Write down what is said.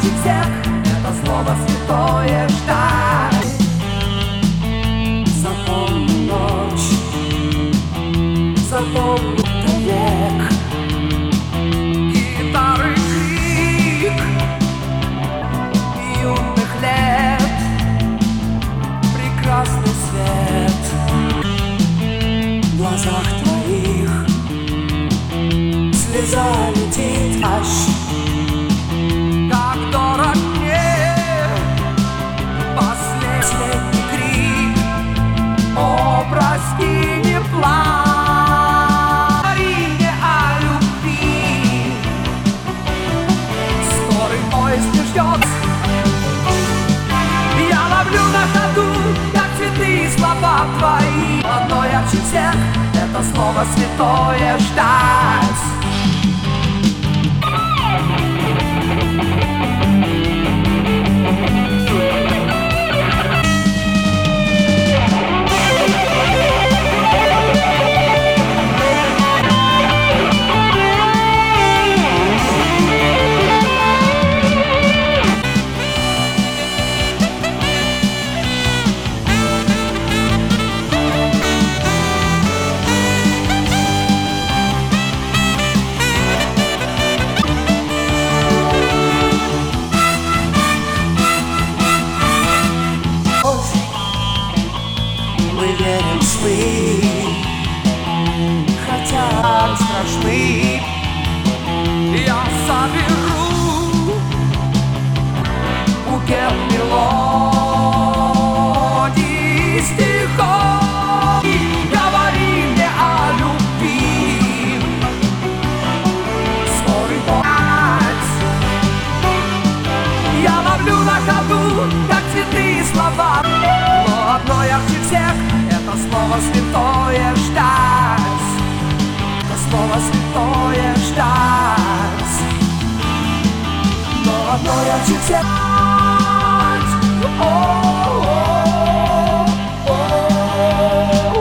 ярче всех это слово святое ждать. Запомни ночь, запомни век, гитары крик юных лет, прекрасный свет в глазах твоих, слеза летит аж. Как дорог мне последний крик: о, прости, не плачь, говори мне о любви. Скорый поезд не ждет, я ловлю на ходу, как цветы, слова твои. Одно ярче всех это слово святое ждать. Мы верим в сны, хотя страшны. Я соберу букет мелодий, стихов, и говори мне о любви. Скорый поезд я ловлю на ходу, как цветы и слова. Но одно ярче всех это слово святое ждать. Это слово святое ждать. Но одно ярче всех.